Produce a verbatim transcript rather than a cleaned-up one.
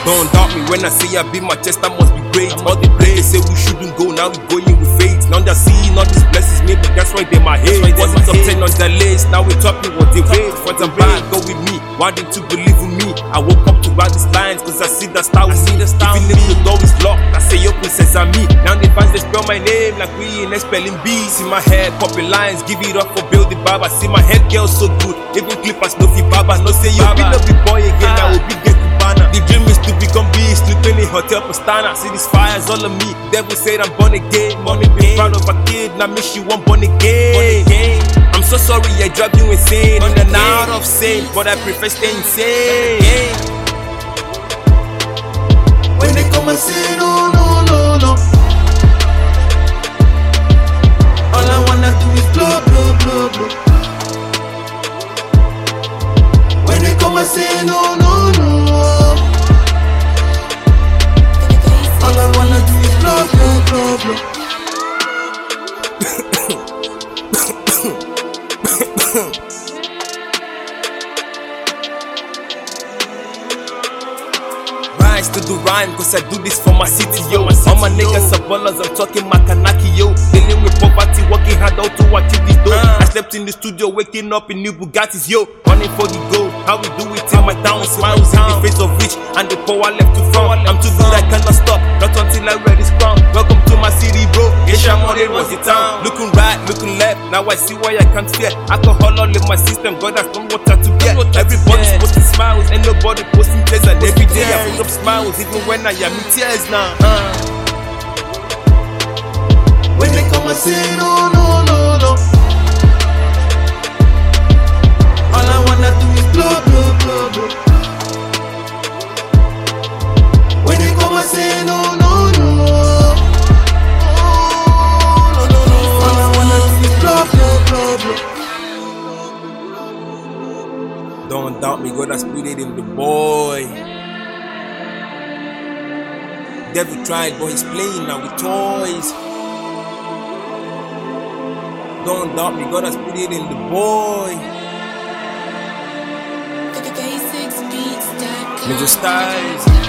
Don't doubt me when I say I beat my chest, I must be great. All the players say we shouldn't go, now we going with faith. Now they're seeing all these blessings, maybe that's why they my hate. Wasn't top ten on the list, now we topping what they rate. For the bad, go with me, wanting to believe in me. I woke up to write these lines, cause I see the star with me. Even if the door is locked, I say yo princess and me. Now they fans they spell my name like we in spelling bee. See my head popping lines, give it up for Bill the Baba. See my head girl so good, even clippers no fi baba. No say yo be no be boy again, I will be get Cubana. The dream is to become beast, sleeping in hotel Pastana. See these fires all of me, devil said I'm born again. Money be proud of a kid, now me she want born again. I'm so sorry I drive you insane, in and out of sync, but I prefer staying insane. When they come and say no, no, no, no, all I wanna do is blow, blow, blow, blow. When they come and say no, no, no, all I wanna do is blow, blow, blow, blow. Rise to do rhyme, cause I do this for my city, yo. All my niggas are ballers, I'm talking Makanaki, yo. Dealing with poverty, working hard out to achieve this dough. I slept in the studio, waking up in new Bugattis, yo. Running for the gold, how we do it in my town. Smiles in the face of rich, and the power left to front. I'm too good, I cannot stop, not until I wear this crown. Welcome to my city, bro. Asia Money was the town. Looking right, looking left, now I see why I can't fear. Alcohol all in my system, God has done water to get. Everybody's posting smiles, and nobody posting tears. And every day I put up smiles, even when I am in tears now. Uh. When they come and say no, no, no, no, all I wanna do is blow, blow, blow, blow. When they come and say no, no, no, oh, no, no, no, all I wanna do is blow, blow, blow, blow. Don't doubt me, God has put it in the boy. Devil tried, but he's playing now with toys. Don't doubt me, God has put it in the boy. Major Styles.